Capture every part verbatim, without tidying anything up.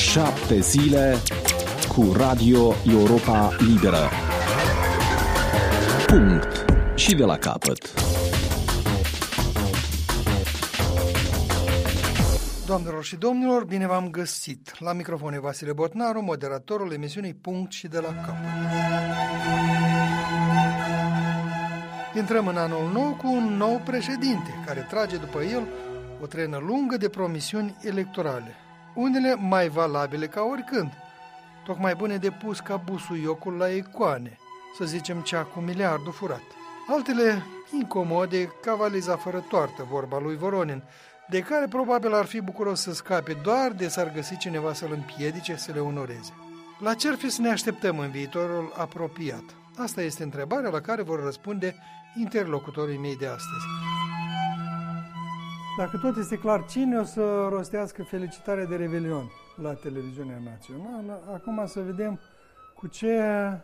Șapte zile cu Radio Europa Liberă. Punct. Și de la capăt. Doamnelor și domnilor, bine v-am găsit. La microfon e Vasile Botnaru, moderatorul emisiunii Punct și de la capăt. Intrăm în anul nou cu un nou președinte, care trage după el o trenă lungă de promisiuni electorale. Unele mai valabile ca oricând, tocmai bune de pus ca busuiocul la icoane, să zicem cea cu miliardul furat. Altele incomode ca valiza fără toartă, vorba lui Voronin, de care probabil ar fi bucuros să scape doar de s-ar găsi cineva să-l împiedice să le onoreze. La ce ar fi să ne așteptăm în viitorul apropiat? Asta este întrebarea la care vor răspunde interlocutorii mei de astăzi. Dacă tot este clar, cine o să rostească felicitarea de Revelion la televiziunea națională? Acum să vedem cu ce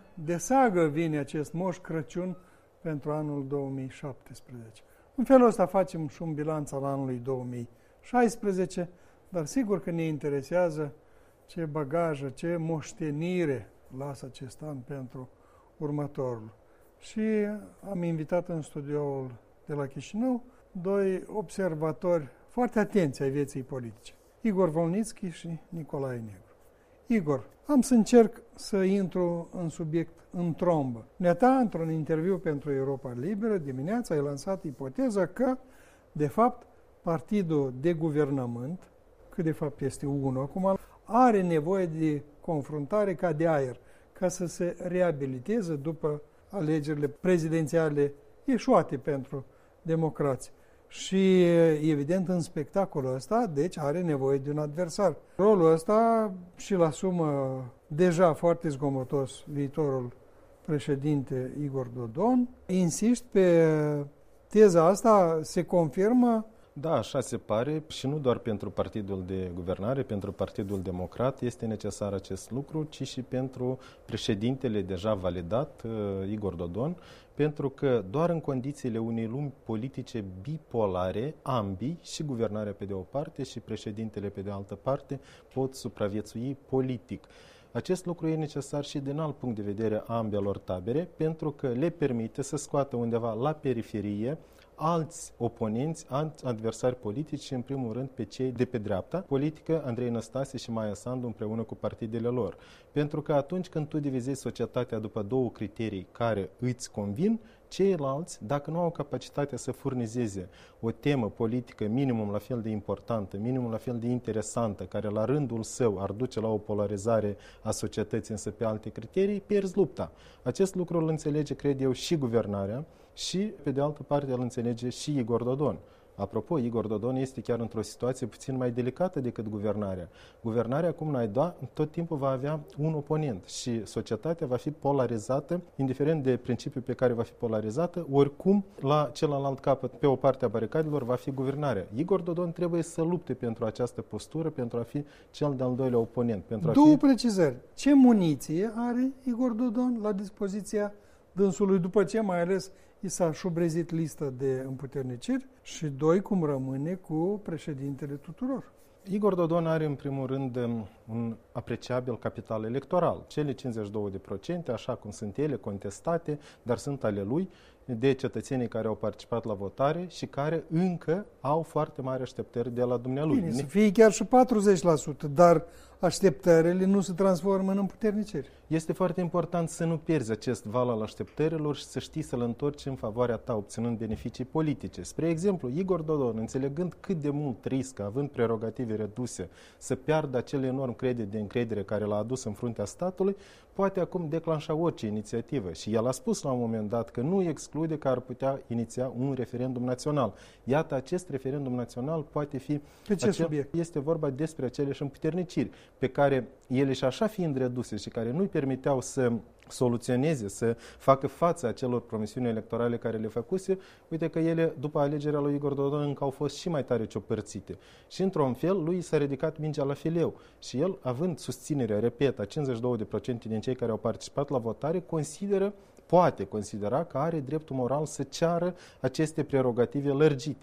desagă vine acest Moș Crăciun pentru anul două mii șaptesprezece. În felul ăsta facem și un bilanț al anului două mii șaisprezece, dar sigur că ne interesează ce bagajă, ce moștenire lasă acest an pentru următorul. Și am invitat în studioul de la Chișinău doi observatori foarte atenți ai vieții politice, Igor Volnitski și Nicolae Negru. Igor, am să încerc să intru în subiect în trombă. Neata, într-un interviu pentru Europa Liberă, dimineața ai lansat ipoteza că, de fapt, partidul de guvernământ, că de fapt este unul acum, are nevoie de confruntare ca de aer, ca să se reabiliteze după alegerile prezidențiale eșuate pentru democrați. Și, evident, în spectacolul ăsta, deci, are nevoie de un adversar. Rolul ăsta și-l asumă deja foarte zgomotos viitorul președinte Igor Dodon. Insiști pe teza asta, se confirmă? Da, așa se pare și nu doar pentru Partidul de Guvernare, pentru Partidul Democrat este necesar acest lucru, ci și pentru președintele deja validat, Igor Dodon, pentru că doar în condițiile unei lumi politice bipolare, ambii, și guvernarea pe de o parte și președintele pe de altă parte, pot supraviețui politic. Acest lucru e necesar și din alt punct de vedere a ambelor tabere, pentru că le permite să scoată undeva la periferie alți oponenți, alți adversari politici și, în primul rând, pe cei de pe dreapta politică, Andrei Năstase și Maia Sandu, împreună cu partidele lor. Pentru că atunci când tu divizezi societatea după două criterii care îți convin, ceilalți, dacă nu au capacitatea să furnizeze o temă politică minimum la fel de importantă, minimum la fel de interesantă, care la rândul său ar duce la o polarizare a societății, însă pe alte criterii, pierzi lupta. Acest lucru îl înțelege, cred eu, și guvernarea și, pe de altă parte, îl înțelege și Igor Dodon. Apropo, Igor Dodon este chiar într-o situație puțin mai delicată decât guvernarea. Guvernarea, cum n-ai da, tot timpul va avea un oponent și societatea va fi polarizată, indiferent de principiul pe care va fi polarizată, oricum la celălalt capăt, pe o parte a baricadelor, va fi guvernarea. Igor Dodon trebuie să lupte pentru această postură, pentru a fi cel de-al doilea oponent. Pentru Două a fi... precizări. Ce muniție are Igor Dodon la dispoziția dânsului, după ce mai ales i s-a șubrezit listă de împuterniciri, și doi, cum rămâne cu președintele tuturor? Igor Dodon are, în primul rând, un apreciabil capital electoral. Cele cincizeci și doi la sută, așa cum sunt ele, contestate, dar sunt ale lui, de cetățenii care au participat la votare și care încă au foarte mari așteptări de la dumnealui. Bine, să fie chiar și patruzeci la sută, dar așteptările nu se transformă în împuterniciri. Este foarte important să nu pierzi acest val al așteptărilor și să știi să-l întorci în favoarea ta, obținând beneficii politice. Spre exemplu, Igor Dodon, înțelegând cât de mult riscă, având prerogative reduse, să piardă acel enorm credit de încredere care l-a adus în fruntea statului, poate acum declanșa orice inițiativă. Și el a spus la un moment dat că nu exclude că ar putea iniția un referendum național. Iată, acest referendum național poate fi... Pe ce acel... subiect? Este vorba despre aceleși împuterniciri pe care ele și așa fiind reduse și care nu-i permiteau să soluționeze, să facă față acelor promisiuni electorale care le făcuse, uite că ele, după alegerea lui Igor Dodon, încă au fost și mai tare ciopărțite. Și, într-un fel, lui s-a ridicat mingea la fileu. Și el, având susținerea, repet, a cincizeci și doi la sută din cei care au participat la votare, consideră, poate considera că are dreptul moral să ceară aceste prerogative lărgite.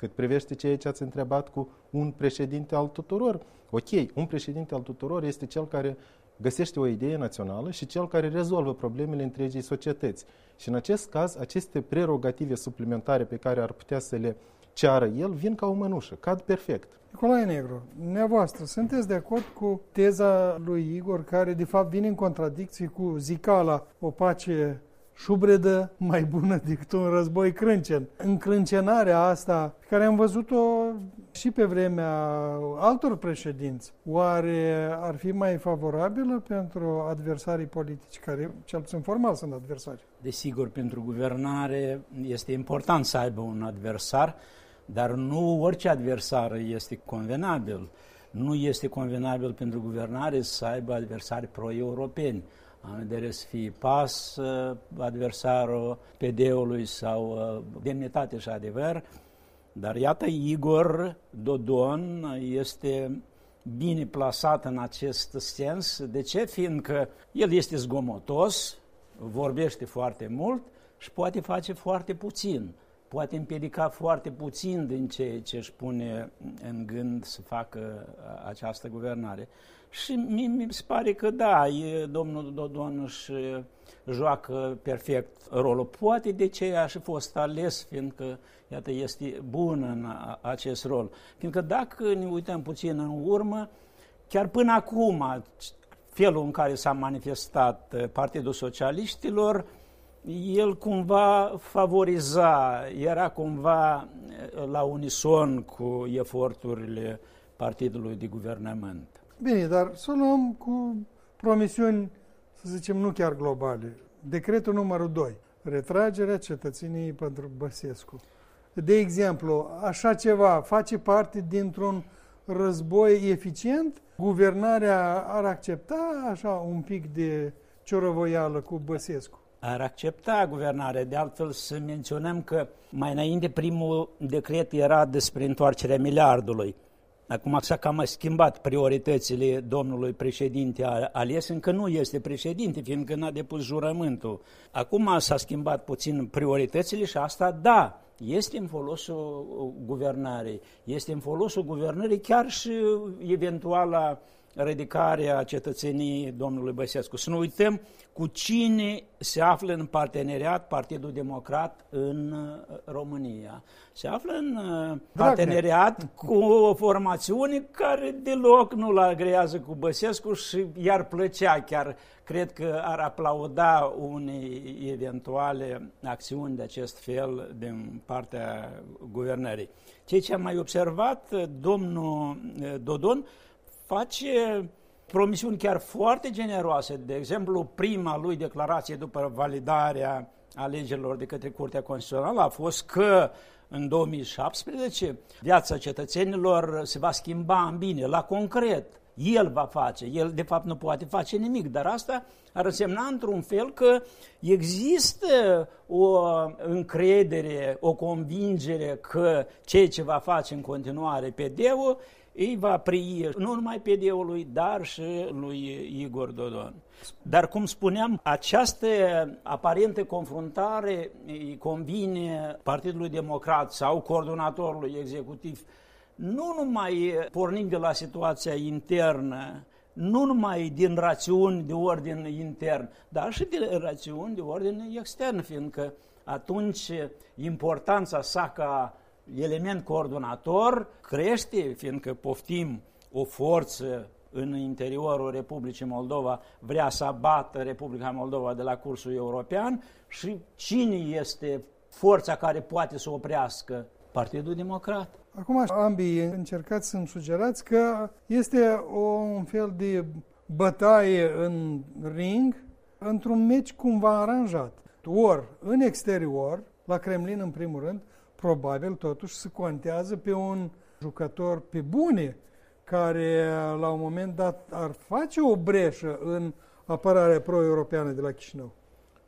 Cât privește ceea ce ați întrebat cu un președinte al tuturor, ok, un președinte al tuturor este cel care găsește o idee națională și cel care rezolvă problemele întregii societăți. Și în acest caz, aceste prerogative suplimentare pe care ar putea să le ceară el, vin ca o mănușă, cad perfect. Nicolae Negru, dumneavoastră, sunteți de acord cu teza lui Igor, care de fapt vine în contradicție cu zicala o pace șubredă mai bună decât un război crâncen? Încrâncenarea asta, pe care am văzut-o și pe vremea altor președinți, oare ar fi mai favorabilă pentru adversarii politici, care cel puțin formal sunt adversari? Desigur, pentru guvernare este important să aibă un adversar, dar nu orice adversar este convenabil. Nu este convenabil pentru guvernare să aibă adversari pro-europeni. Am vedere să fie P A S adversarul P D-ului sau Demnitate și Adevăr. Dar iată, Igor Dodon este bine plasat în acest sens. De ce? Fiindcă el este zgomotos, vorbește foarte mult și poate face foarte puțin. Poate împiedica foarte puțin din ceea ce își pune în gând să facă această guvernare. Și mi, mi se pare că da, e, domnul Dodon își joacă perfect rolul. Poate de ce a și fost ales, fiindcă, iată, este bun în acest rol. Fiindcă dacă ne uităm puțin în urmă, chiar până acum, felul în care s-a manifestat Partidul Socialiștilor, el cumva favoriza, era cumva la unison cu eforturile partidului de guvernământ. Bine, dar să luăm cu promisiuni, să zicem, nu chiar globale. Decretul numărul doi, retragerea cetățeniei pentru Băsescu. De exemplu, așa ceva face parte dintr-un război eficient? Guvernarea ar accepta așa un pic de ciorăvoială cu Băsescu? Ar accepta guvernarea. De altfel, să menționăm că mai înainte primul decret era despre întoarcerea miliardului. Acum s-a cam schimbat prioritățile domnului președinte ales, încă nu este președinte, fiindcă n-a depus jurământul. Acum s-a schimbat puțin prioritățile și asta, da, este în folosul guvernării. Este în folosul guvernării chiar și eventuala ridicarea cetățeniei domnului Băsescu. Să nu uităm cu cine se află în parteneriat Partidul Democrat în România. Se află în parteneriat cu o formațiune care deloc nu-l agrează cu Băsescu și i-ar plăcea, chiar cred că ar aplauda unei eventuale acțiuni de acest fel din partea guvernării. Ceea ce am mai observat, domnul Dodon face promisiuni chiar foarte generoase. De exemplu, prima lui declarație după validarea alegerilor de către Curtea Constituțională a fost că în două mii șaptesprezece viața cetățenilor se va schimba în bine, la concret. El va face, el de fapt nu poate face nimic, dar asta ar însemna într-un fel că există o încredere, o convingere că ceea ce va face în continuare P D-ul îi va prii nu numai P D-ului, dar și lui Igor Dodon. Dar, cum spuneam, această aparentă confruntare îi convine Partidului Democrat sau coordonatorului executiv, nu numai pornind de la situația internă, nu numai din rațiuni de ordin intern, dar și din rațiuni de ordin extern, fiindcă atunci importanța sa ca element coordonator crește, fiindcă poftim o forță în interiorul Republicii Moldova, vrea să abată Republica Moldova de la cursul european și cine este forța care poate să oprească? Partidul Democrat. Acum ambii încercați să-mi sugerați că este o, un fel de bătaie în ring într-un meci cumva aranjat. Ori în exterior, la Kremlin în primul rând, probabil totuși se contează pe un jucător pe bune, care la un moment dat ar face o breșă în apărarea pro-europeană de la Chișinău.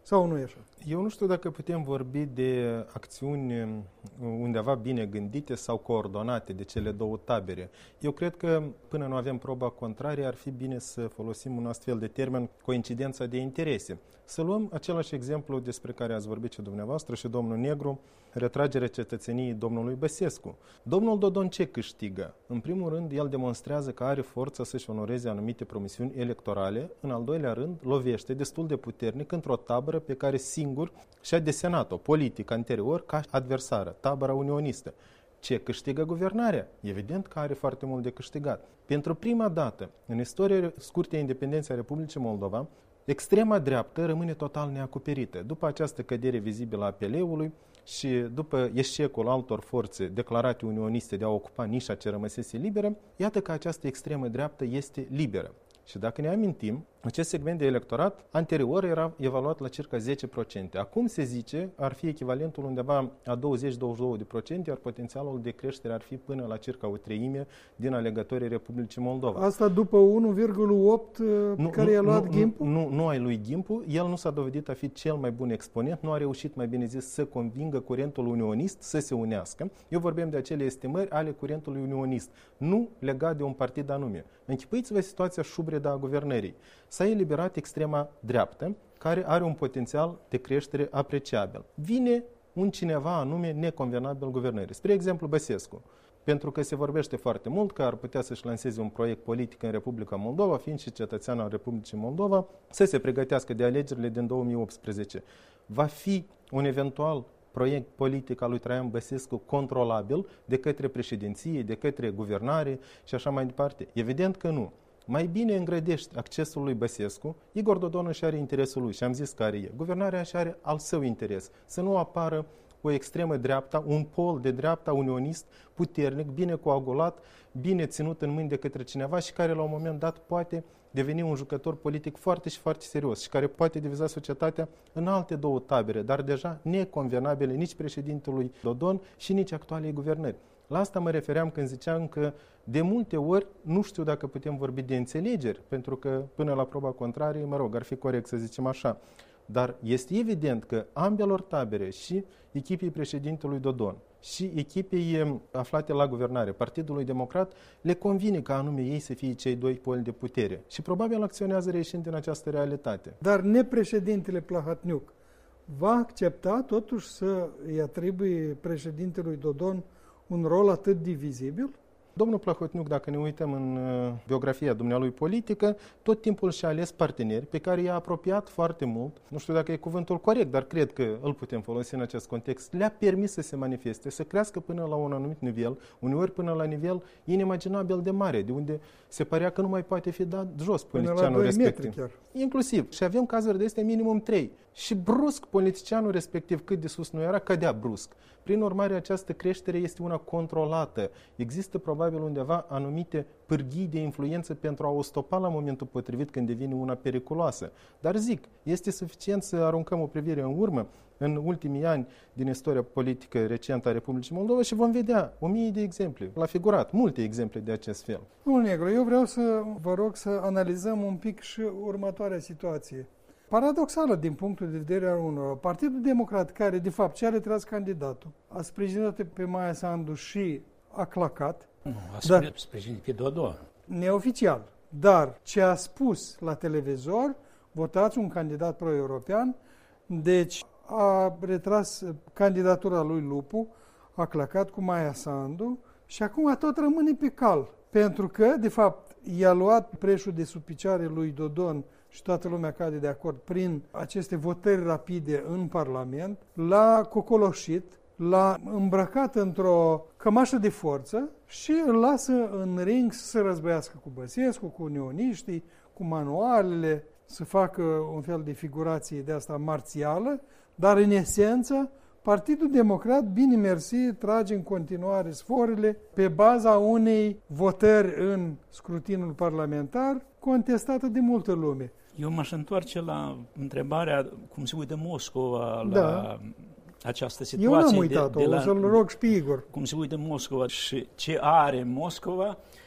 Sau nu e așa? Eu nu știu dacă putem vorbi de acțiuni undeva bine gândite sau coordonate de cele două tabere. Eu cred că până nu avem proba contrarie ar fi bine să folosim un astfel de termen, coincidența de interese. Să luăm același exemplu despre care ați vorbit și dumneavoastră și domnul Negru, retragerea cetățeniei domnului Băsescu. Domnul Dodon ce câștigă? În primul rând, el demonstrează că are forța să-și onoreze anumite promisiuni electorale. În al doilea rând, lovește destul de puternic într-o tabără pe care singur și-a desenat-o politic anterior ca adversară, tabăra unionistă. Ce câștigă guvernarea? Evident că are foarte mult de câștigat. Pentru prima dată, în istoria scurtei independenței a Republicii Moldova, extrema dreaptă rămâne total neacoperită. După această cădere vizibilă a P L-ului și după eșecul altor forțe declarate unioniste de a ocupa nișa ce rămăsese liberă, iată că această extremă dreaptă este liberă. Și dacă ne amintim, acest segment de electorat anterior era evaluat la circa zece la sută. Acum se zice ar fi echivalentul undeva a douăzeci la douăzeci și două la sută, iar potențialul de creștere ar fi până la circa o treime din alegătorii Republicii Moldova. Asta după unu virgulă opt nu, care nu, i-a luat nu, Gimpu? Nu, nu ai lui Gimpu, el nu s-a dovedit a fi cel mai bun exponent, nu a reușit, mai bine zis, să convingă curentul unionist să se unească. Eu vorbim de acele estimări ale curentului unionist, nu legat de un partid anume. Închipuiți-vă situația șubredă a guvernării. S-a eliberat extrema dreaptă, care are un potențial de creștere apreciabil. Vine un cineva anume neconvenabil guvernării. Spre exemplu, Băsescu. Pentru că se vorbește foarte mult că ar putea să-și lanseze un proiect politic în Republica Moldova, fiind și cetățean al Republicii Moldova, să se pregătească de alegerile din două mii optsprezece. Va fi un eventual proiect politic al lui Traian Băsescu controlabil de către președinție, de către guvernare și așa mai departe? Evident că nu. Mai bine îngrădești accesul lui Băsescu, Igor Dodon își are interesul lui și am zis care e. Guvernarea își are al său interes. Să nu apară o extremă dreapta, un pol de dreapta unionist puternic, bine coagulat, bine ținut în mâini de către cineva și care la un moment dat poate deveni un jucător politic foarte și foarte serios și care poate diviza societatea în alte două tabere, dar deja neconvenabile nici președintelui Dodon și nici actualei guvernări. La asta mă refeream când ziceam că de multe ori nu știu dacă putem vorbi de înțelegeri, pentru că până la proba contrarie, mă rog, ar fi corect să zicem așa. Dar este evident că ambelor tabere, și echipei președintelui Dodon și echipei aflate la guvernare, Partidului Democrat, le convine ca anume ei să fie cei doi poli de putere. Și probabil acționează reieșind din această realitate. Dar nepreședintele Plahotniuc va accepta totuși să îi atribuie președintelui Dodon un rol atât divizibil? Domnul Plahotniuc, dacă ne uităm în biografia dumnealui politică, tot timpul și-a ales parteneri pe care i-a apropiat foarte mult. Nu știu dacă e cuvântul corect, dar cred că îl putem folosi în acest context. Le-a permis să se manifeste, să crească până la un anumit nivel, uneori până la nivel inimaginabil de mare, de unde se părea că nu mai poate fi dat jos politicianul respectiv. Inclusiv. Și avem cazuri de astea minimum trei. Și brusc politicianul respectiv, cât de sus nu era, cădea brusc. Prin urmare, această creștere este una controlată. Există probabil undeva anumite pârghii de influență pentru a o stopa la momentul potrivit când devine una periculoasă. Dar zic, este suficient să aruncăm o privire în urmă în ultimii ani din istoria politică recentă a Republicii Moldova și vom vedea o mie de exemple. La figurat, multe exemple de acest fel. Domnul Negru, eu vreau să vă rog să analizăm un pic și următoarea situație. Paradoxală din punctul de vedere al unor. Partidul Democrat, care de fapt și-a retras candidatul, a sprijinit pe Maia Sandu și a clacat. Nu, a dar, sprijinit pe Dodon. Neoficial. Dar ce a spus la televizor, votați un candidat pro-european, deci a retras candidatura lui Lupu, a clacat cu Maia Sandu și acum tot rămâne pe cal. Pentru că, de fapt, i-a luat preșul de sub picioare lui Dodon și toată lumea cade de acord prin aceste votări rapide în Parlament, l-a cocoloșit, l-a îmbrăcat într-o cămașă de forță și îl lasă în ring să se războiască cu Băsescu, cu unioniștii, cu manualele, să facă un fel de figurație de asta marțială, dar în esență Partidul Democrat, bine mersi, trage în continuare sforile pe baza unei votări în scrutinul parlamentar contestată de multă lume. Eu m-aș întoarce la întrebarea cum se uită Moscova la da. această situație. Eu n-am uitat-o, de, de la, o să-l rog și pe Igor. Cum se uită Moscova și ce are Moscova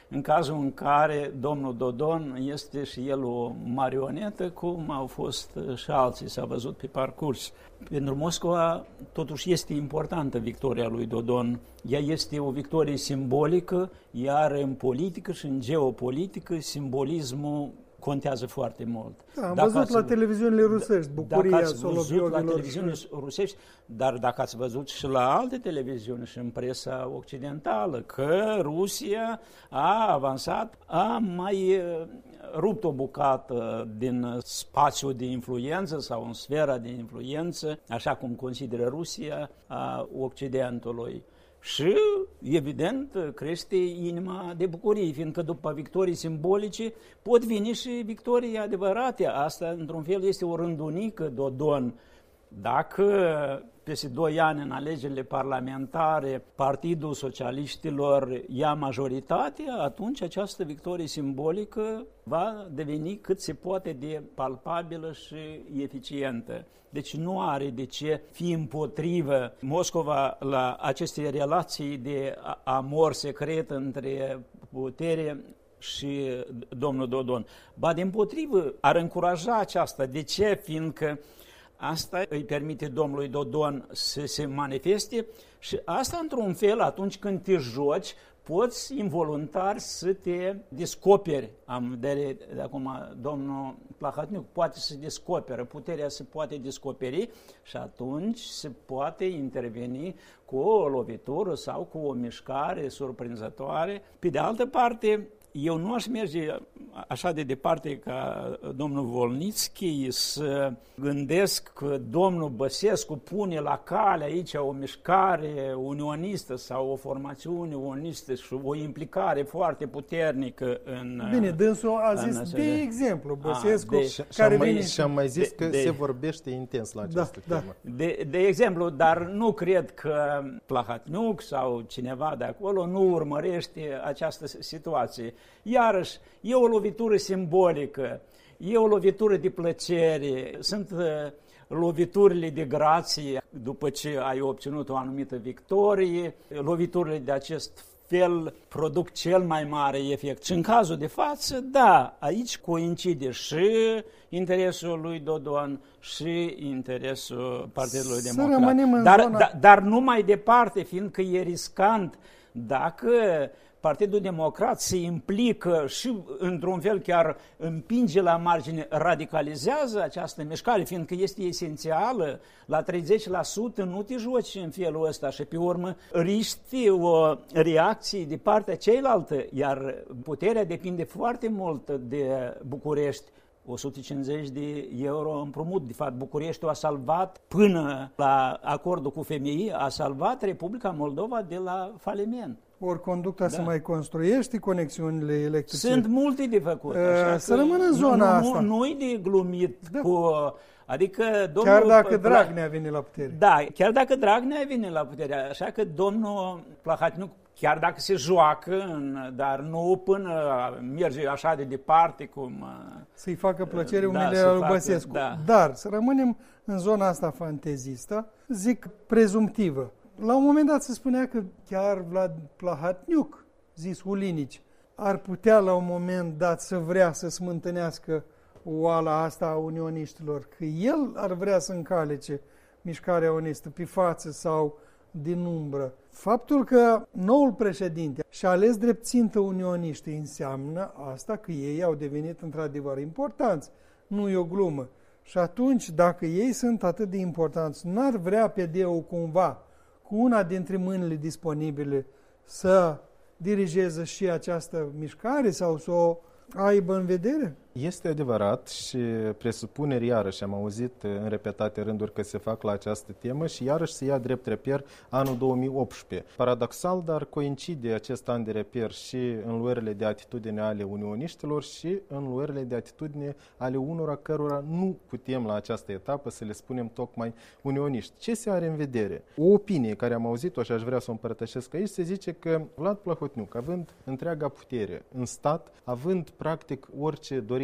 în cazul în care domnul Dodon este și el o marionetă, cum au fost și alții, s-a văzut pe parcurs. Pentru Moscova, totuși, este importantă victoria lui Dodon. Ea este o victorie simbolică, iar în politică și în geopolitică, simbolismul contează foarte mult. Da, am dacă văzut ați, la televiziunile rusești, bucuria Soloviogilor. La televiziunile și... rusești, dar dacă ați văzut și la alte televiziuni și în presa occidentală, că Rusia a avansat, a mai rupt o bucată din spațiul de influență sau în sfera de influență, așa cum consideră Rusia, a Occidentului. Și, evident, crește inima de bucurie, fiindcă după victorii simbolice pot veni și victorii adevărate. Asta, într-un fel, este o rândunică, Dodon. Dacă peste doi ani în alegerile parlamentare Partidul Socialiștilor ia majoritatea, atunci această victorie simbolică va deveni cât se poate de palpabilă și eficientă. Deci nu are de ce fi împotrivă Moscova la aceste relații de amor secret între putere și domnul Dodon. Ba dimpotrivă, ar încuraja aceasta. De ce? Fiindcă asta îi permite domnului Dodon să se manifeste și asta, într-un fel, atunci când te joci, poți involuntar să te descoperi. Am vedere de acum, domnul Plahotniuc poate să descoperă, puterea se poate descoperi și atunci se poate interveni cu o lovitură sau cu o mișcare surprinzătoare. Pe de altă parte, eu nu aș merge așa de departe ca domnul Volnitski să gândesc că domnul Băsescu pune la cale aici o mișcare unionistă sau o formațiune unionistă și o implicare foarte puternică în... Bine, dânsul a zis de exemplu, Băsescu, a, de, care vine... vine... Și am mai zis de, că de, se vorbește intens la această da, temă. Da. De, de exemplu, dar nu cred că Plahotniuc sau cineva de acolo nu urmărește această situație. Iarăși, e o lovitură simbolică, e o lovitură de plăcere, sunt uh, loviturile de grație după ce ai obținut o anumită victorie, loviturile de acest fel produc cel mai mare efect. Și în cazul de față, da, aici coincide și interesul lui Dodon și interesul Partidului Democrat. Dar, zona... da, dar nu mai departe, fiindcă e riscant dacă Partidul Democrat se implică și, într-un fel, chiar împinge la margine, radicalizează această mișcare, fiindcă este esențială. La treizeci la sută nu te joci în felul ăsta și, pe urmă, riști o reacție de partea cealaltă, iar puterea depinde foarte mult de București. o sută cincizeci de euro împrumut. De fapt, Bucureștiul a salvat, până la acordul cu F M I, a salvat Republica Moldova de la faliment. Ori conducta da. Se mai construiește, conexiunile electrice. Sunt multe de făcut. Așa să rămână în zona nu, asta. Nu, nu-i de glumit da. cu... Adică domnul... Chiar dacă Dragnea vine la putere. Da, chiar dacă Dragnea vine la putere. Așa că domnul Plahotniuc, chiar dacă se joacă, dar nu până merge așa de departe cum... Să-i facă plăcere da, umilirea lui Băsescu. Da. Dar să rămânem în zona asta fantezistă, zic prezumtivă. La un moment dat se spunea că chiar Vlad Plahotniuc, zis Ulinici, ar putea la un moment dat să vrea să smântânească oala asta a unioniștilor, că el ar vrea să încalece mișcarea unistă pe față sau din umbră. Faptul că noul președinte și-a ales drept țintă unioniștii înseamnă asta că ei au devenit într-adevăr importanți. Nu e o glumă. Și atunci, dacă ei sunt atât de importanți, n-ar vrea P D-ul cumva cu una dintre mâinile disponibile să dirigeze și această mișcare sau să o aibă în vedere? Este adevărat și presupuneri, iarăși am auzit în repetate rânduri că se fac la această temă și iarăși se ia drept reper anul două mii optsprezece. Paradoxal, dar coincide acest an de reper și în luările de atitudine ale unioniștilor și în luările de atitudine ale unora cărora nu putem la această etapă să le spunem tocmai unioniști. Ce se are în vedere? O opinie care am auzit-o și aș vrea să o împărtășesc aici, se zice că Vlad Plahotniuc, având întreaga putere în stat, având practic orice dorință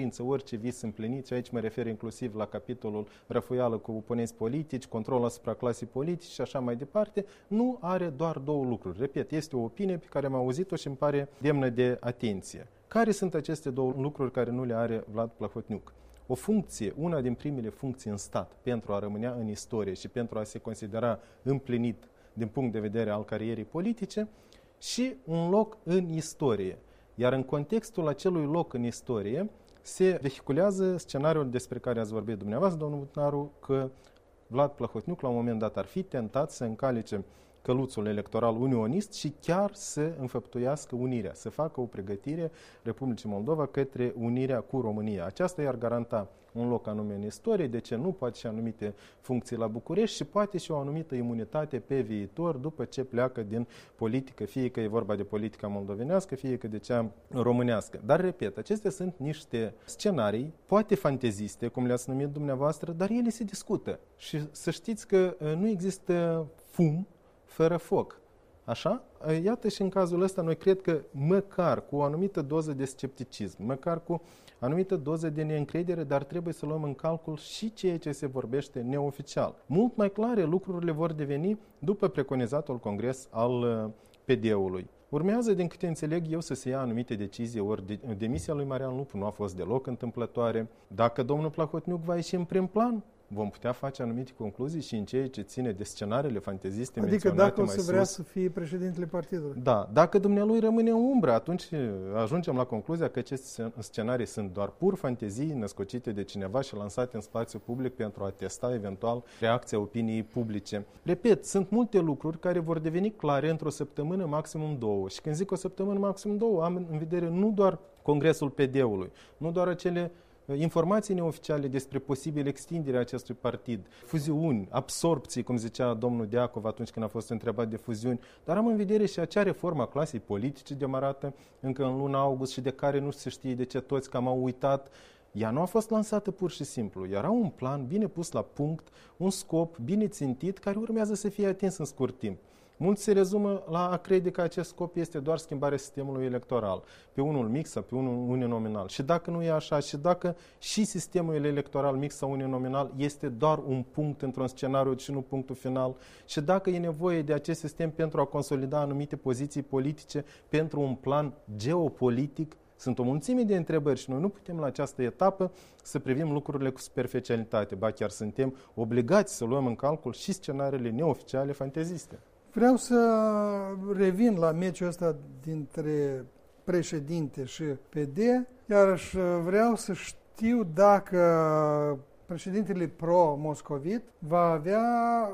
dorință, orice vis împlinit, și aici mă refer inclusiv la capitolul răfuială cu oponenți politici, control asupra clasei politice și așa mai departe, nu are doar două lucruri. Repet, este o opinie pe care am auzit-o și îmi pare demnă de atenție. Care sunt aceste două lucruri care nu le are Vlad Plahotniuc? O funcție, una din primele funcții în stat pentru a rămâne în istorie și pentru a se considera împlinit din punct de vedere al carierei politice și un loc în istorie. Iar în contextul acelui loc în istorie se vehiculează scenariul despre care ați vorbit dumneavoastră, domnul Butnaru, că Vlad Plahotniuc la un moment dat ar fi tentat să încalice căluțul electoral unionist și chiar să înfăptuiască unirea, să facă o pregătire Republicii Moldova către unirea cu România. Aceasta i-ar garanta un loc anume în istorie, de ce nu, poate și anumite funcții la București și poate și o anumită imunitate pe viitor după ce pleacă din politică, fie că e vorba de politica moldovenească, fie că de cea românească. Dar, repet, acestea sunt niște scenarii, poate fanteziste, cum le-ați numit dumneavoastră, dar ele se discută. Și să știți că nu există fum fără foc. Așa? Iată și în cazul ăsta noi cred că măcar cu o anumită doză de scepticism, măcar cu o anumită doză de neîncredere, dar trebuie să luăm în calcul și ceea ce se vorbește neoficial. Mult mai clare lucrurile vor deveni după preconizatul congres al P D-ului. Urmează, din câte înțeleg eu, să se ia anumite decizii, ori de, demisia lui Marian Lupu nu a fost deloc întâmplătoare. Dacă domnul Plahotniuc va ieși în prim plan, vom putea face anumite concluzii și în ceea ce ține de scenariile fanteziste adică menționate dacă o să mai vrea sus. să fie președintele partidului. Da, dacă dumnealui rămâne în umbră, atunci ajungem la concluzia că aceste scenarii sunt doar pur fantezii născocite de cineva și lansate în spațiu public pentru a testa eventual reacția opiniei publice. Repet, sunt multe lucruri care vor deveni clare într-o săptămână, maximum două. Și când zic o săptămână, maximum două, am în vedere nu doar congresul P D-ului, nu doar acele informații neoficiale despre posibil extinderea acestui partid, fuziuni, absorpții, cum zicea domnul Deacov atunci când a fost întrebat de fuziuni, dar am în vedere și acea reformă a clasei politice demarată încă în luna august și de care nu se știe de ce toți cam au uitat. Ea nu a fost lansată pur și simplu. Era un plan bine pus la punct, un scop bine țintit care urmează să fie atins în scurt timp. Mulți se rezumă la a crede că acest scop este doar schimbarea sistemului electoral, pe unul mix sau pe unul uninominal. Și dacă nu e așa, și dacă și sistemul electoral mix sau uninominal este doar un punct într-un scenariu și nu punctul final, și dacă e nevoie de acest sistem pentru a consolida anumite poziții politice, pentru un plan geopolitic, sunt o mulțime de întrebări și noi nu putem la această etapă să privim lucrurile cu superficialitate, ba chiar suntem obligați să luăm în calcul și scenariile neoficiale fanteziste. Vreau să revin la meciul ăsta dintre președinte și P D, iar vreau să știu dacă președintele pro-moscovit va avea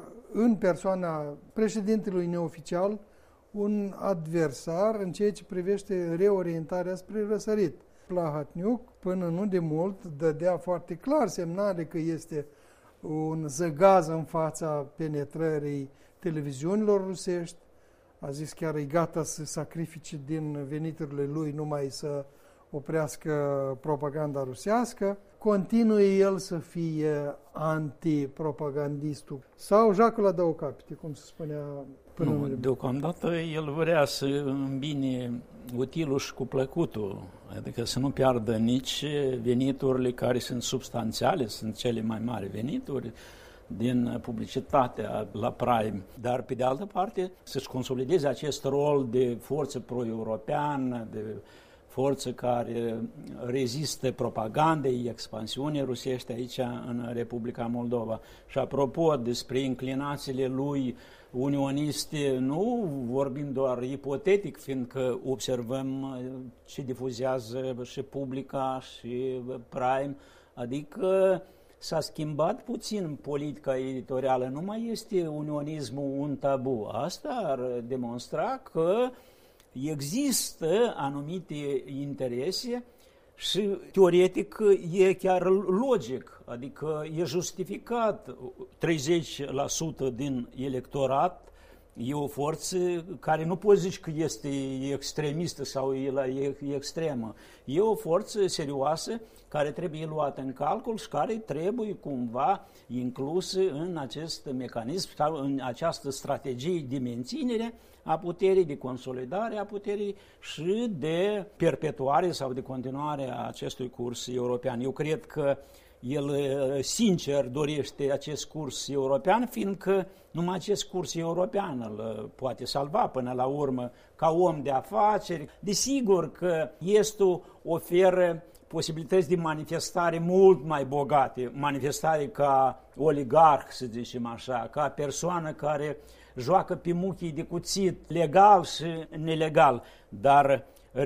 în persoana președintelui neoficial un adversar în ceea ce privește reorientarea spre răsărit. Plahotniuc, până nu de mult, dădea foarte clar semnale că este un zăgaz în fața penetrării televiziunilor rusești, a zis chiar e gata să sacrifice din veniturile lui numai să oprească propaganda rusească. Continuă el să fie antipropagandistul sau jacul la două capete, cum se spunea până nu, deocamdată el vrea să îmbine utilul și cu plăcutul, adică să nu piardă nici veniturile care sunt substanțiale, sunt cele mai mari venituri din publicitatea la Prime, dar pe de altă parte să-și consolideze acest rol de forță pro-europeană, de forță care rezistă propagandei, expansiunii rusești aici în Republica Moldova. Și apropo despre inclinațiile lui unioniste, nu vorbim doar ipotetic, fiindcă observăm ce difuzează și Publica și Prime, adică s-a schimbat puțin politica editorială, nu mai este unionismul un tabu. Asta ar demonstra că există anumite interese și teoretic e chiar logic, adică e justificat treizeci la sută din electorat E o forță care nu poți zici că este extremistă sau e extremă. E o forță serioasă care trebuie luată în calcul și care trebuie cumva inclusă în acest mecanism sau în această strategie de menținere a puterii, de consolidare a puterii și de perpetuare sau de continuare a acestui curs european. Eu cred că el sincer dorește acest curs european, fiindcă numai acest curs european îl poate salva până la urmă ca om de afaceri. Desigur că Estul oferă posibilități de manifestare mult mai bogate, manifestare ca oligarh, să zicem așa, ca persoană care joacă pe muchii de cuțit, legal și nelegal, dar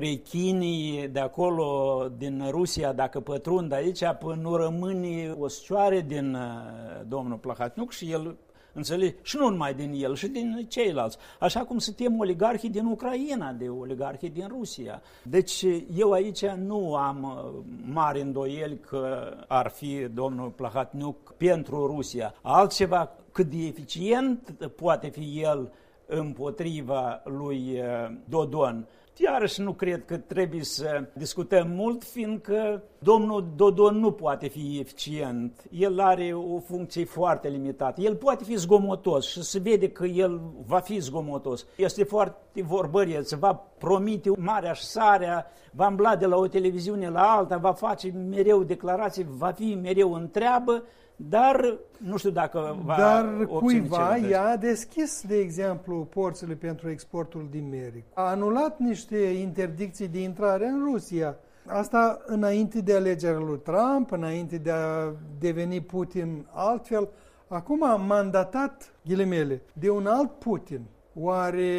rechinii de acolo, din Rusia, dacă pătrund aici, până nu rămâne o scioare din domnul Plahotniuc și el înțelege, și nu numai din el, și din ceilalți. Așa cum suntem oligarhii din Ucraina, de oligarhii din Rusia. Deci eu aici nu am mari îndoieli că ar fi domnul Plahotniuc pentru Rusia. Altceva, cât de eficient poate fi el împotriva lui Dodon. Iarăși nu cred că trebuie să discutăm mult, fiindcă domnul Dodon nu poate fi eficient. El are o funcție foarte limitată. El poate fi zgomotos și se vede că el va fi zgomotos. Este foarte vorbăreț, va promite marea și sarea, va îmbla de la o televiziune la alta, va face mereu declarații, va fi mereu în treabă, dar nu știu dacă va Dar obține cuiva ceva. i-a deschis, de exemplu, porțile pentru exportul din Meric. A anulat niște interdicții de intrare în Rusia. Asta înainte de alegerea lui Trump, înainte de a deveni Putin altfel. Acum a mandatat, ghilimele, de un alt Putin. Oare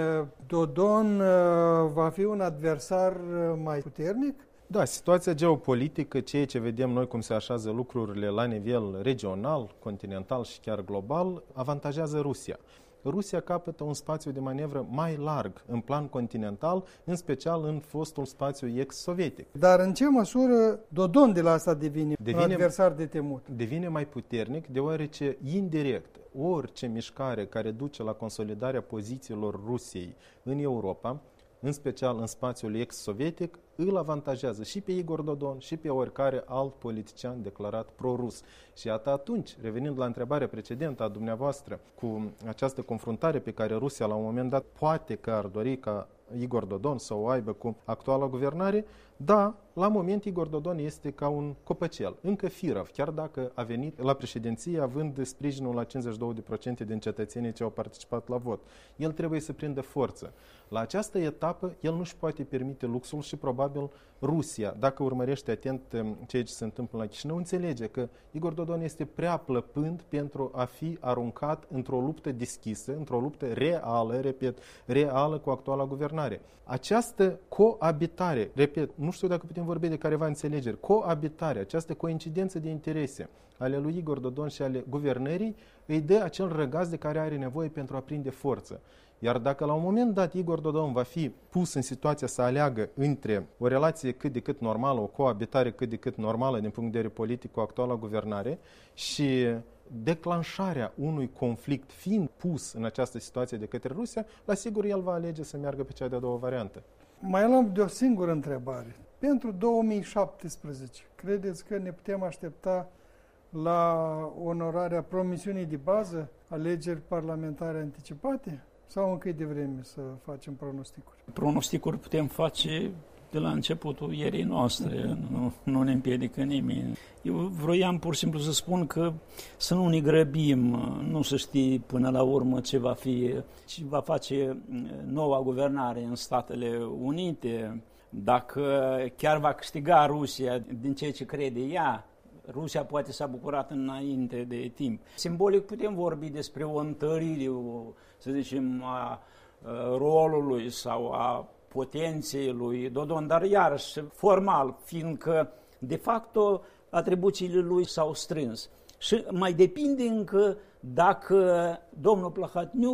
Dodon va fi un adversar mai puternic? Da, situația geopolitică, ceea ce vedem noi cum se așează lucrurile la nivel regional, continental și chiar global, avantajează Rusia. Rusia capătă un spațiu de manevră mai larg în plan continental, în special în fostul spațiu ex-sovietic. Dar în ce măsură Dodon de la asta devine, devine un adversar de temut? Devine mai puternic, deoarece indirect orice mișcare care duce la consolidarea pozițiilor Rusiei în Europa, în special în spațiul ex-sovietic, îl avantajează și pe Igor Dodon și pe oricare alt politician declarat pro-rus. Și iată atunci, revenind la întrebarea precedentă a dumneavoastră, cu această confruntare pe care Rusia la un moment dat poate că ar dori ca Igor Dodon să o aibă cu actuala guvernare, da, la moment Igor Dodon este ca un copăcel, încă firav, chiar dacă a venit la președinție având sprijinul la cincizeci și două la sută din cetățenii ce au participat la vot. El trebuie să prindă forță. La această etapă, el nu-și poate permite luxul și probabil Rusia, dacă urmărește atent ceea ce se întâmplă la Chișinău, înțelege că Igor Dodon este prea plăpând pentru a fi aruncat într-o luptă deschisă, într-o luptă reală, repet, reală cu actuala guvernare. Această coabitare, repet, nu știu dacă putem vorbi de careva înțelegeri, coabitare, această coincidență de interese ale lui Igor Dodon și ale guvernării îi dă acel răgaz de care are nevoie pentru a prinde forță. Iar dacă la un moment dat Igor Dodon va fi pus în situația să aleagă între o relație cât de cât normală, o coabitare cât de cât normală din punct de vedere politic cu actuala guvernare și declanșarea unui conflict fiind pus în această situație de către Rusia, la sigur el va alege să meargă pe cea de-a doua variantă. Mai luăm de o singură întrebare. Pentru două mii șaptesprezece, credeți că ne putem aștepta la onorarea promisiunii de bază, alegeri parlamentare anticipate? Sau încă e devreme să facem pronosticuri? Pronosticuri putem face de la începutul ierii noastre, nu, nu ne împiedică nimeni. Eu vroiam pur și simplu să spun că să nu ne grăbim, nu se știe până la urmă ce va fi, ce va face noua guvernare în Statele Unite, dacă chiar va câștiga Rusia din ceea ce crede ea. Rusia poate s-a bucurat înainte de timp. Simbolic putem vorbi despre o întărire, o, să zicem, a rolului sau a potenței lui Dodon, dar iarăși formal, fiindcă de facto atribuțiile lui s-au strâns. Și mai depinde încă dacă domnul Plahotniuc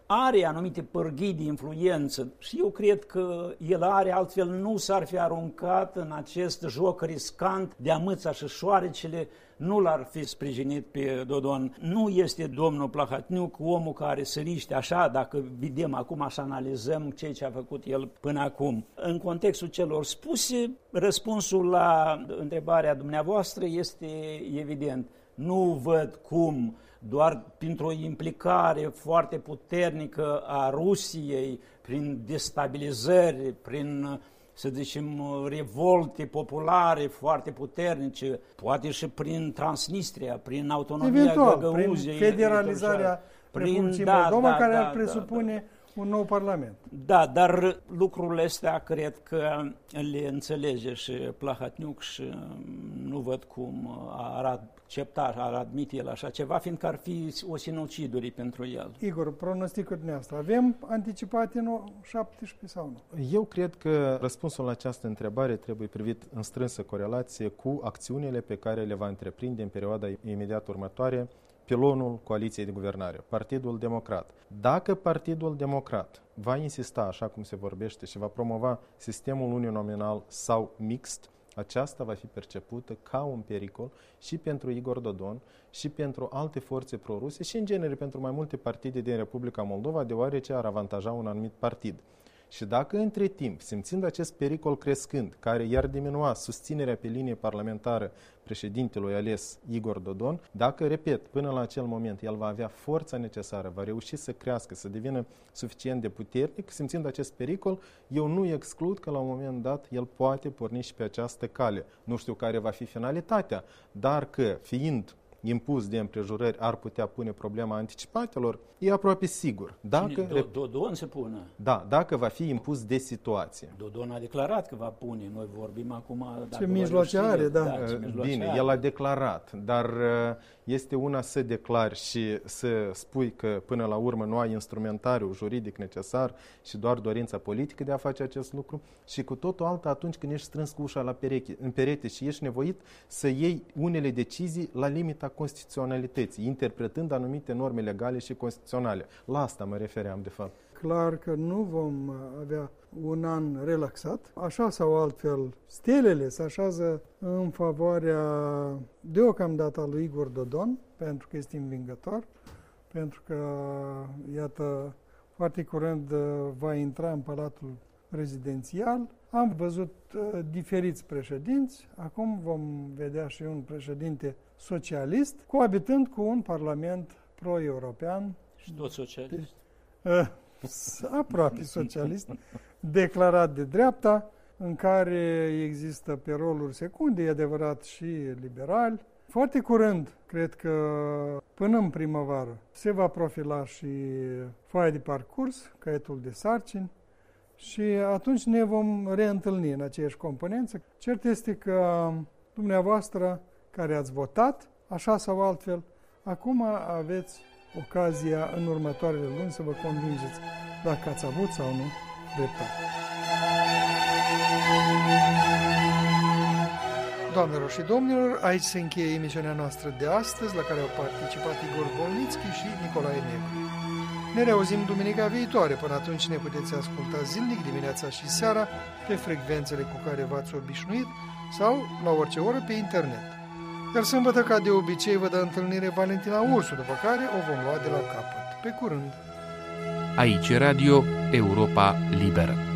are anumite pârghii de influență și eu cred că el are, altfel nu s-ar fi aruncat în acest joc riscant de amâța și șoarecele, nu l-ar fi sprijinit pe Dodon. Nu este domnul Plahotniuc omul care săriște așa, dacă vedem acum, așa analizăm ceea ce a făcut el până acum. În contextul celor spuse, răspunsul la întrebarea dumneavoastră este evident. Nu văd cum doar printr-o implicare foarte puternică a Rusiei, prin destabilizări, prin, să zicem, revolte populare foarte puternice, poate și prin Transnistria, prin autonomia eventual, Găgăuziei, prin federalizarea Republicii Moldova, da, care da, ar presupune da, da. un nou parlament. Da, dar lucrurile astea cred că le înțelege și Plahotniuc și nu văd cum ar accepta, ar admite el așa ceva, fiindcă ar fi o sinucidere pentru el. Igor, pronosticul dumneavoastră, avem anticipate în șaptesprezece sau nu? Eu cred că răspunsul la această întrebare trebuie privit în strânsă corelație cu acțiunile pe care le va întreprinde în perioada imediat următoare pilonul coaliției de guvernare, Partidul Democrat. Dacă Partidul Democrat va insista, așa cum se vorbește, și va promova sistemul uninominal sau mixt, aceasta va fi percepută ca un pericol și pentru Igor Dodon și pentru alte forțe pro-ruse și, în genere, pentru mai multe partide din Republica Moldova, deoarece ar avantaja un anumit partid. Și dacă între timp, simțind acest pericol crescând, care i-ar diminua susținerea pe linie parlamentară președintelui ales Igor Dodon, dacă, repet, până la acel moment el va avea forța necesară, va reuși să crească, să devină suficient de puternic, simțind acest pericol, eu nu exclud că la un moment dat el poate porni și pe această cale. Nu știu care va fi finalitatea, dar că, fiind impus de împrejurări, ar putea pune problema anticipatelor, e aproape sigur. Dacă, Do- Dodon se pune. Da, dacă va fi impus de situație. Dodon a declarat că va pune, noi vorbim acum... Ce mijloace are, da. da ce Bine, are. el a declarat, dar este una să declari și să spui că până la urmă nu ai instrumentariul juridic necesar și doar dorința politică de a face acest lucru și cu totul altă atunci când ești strâns cu ușa la pereche, în perete și ești nevoit să iei unele decizii la limita constituționalității, interpretând anumite norme legale și constituționale. La asta mă refeream, de fapt. Clar că nu vom avea un an relaxat. Așa sau altfel, stelele se așează în favoarea deocamdată a lui Igor Dodon, pentru că este învingător, pentru că, iată, foarte curând va intra în Palatul Prezidențial. Am văzut uh, diferiți președinți, acum vom vedea și un președinte socialist, coabitând cu un parlament pro-european. Și tot socialist. Uh, aproape socialist, declarat de dreapta, în care există pe roluri secunde, e adevărat, și liberali. Foarte curând, cred că până în primăvară, se va profila și foaia de parcurs, caietul de sarcini, și atunci ne vom reîntâlni în aceeași componență. Cert este că dumneavoastră, care ați votat, așa sau altfel, acum aveți ocazia în următoarele luni să vă convingeți dacă ați avut sau nu dreptate. Doamnelor și domnilor, aici se încheie emisiunea noastră de astăzi, la care au participat Igor Bolnițchi și Nicolae Negru. Ne reauzim duminica viitoare. Până atunci ne puteți asculta zilnic dimineața și seara pe frecvențele cu care v-ați obișnuit sau la orice oră pe internet. Iar sâmbătă, ca de obicei, vă dă întâlnire Valentina Ursu, după care o vom lua de la capăt. Pe curând! Aici Radio Europa Liberă.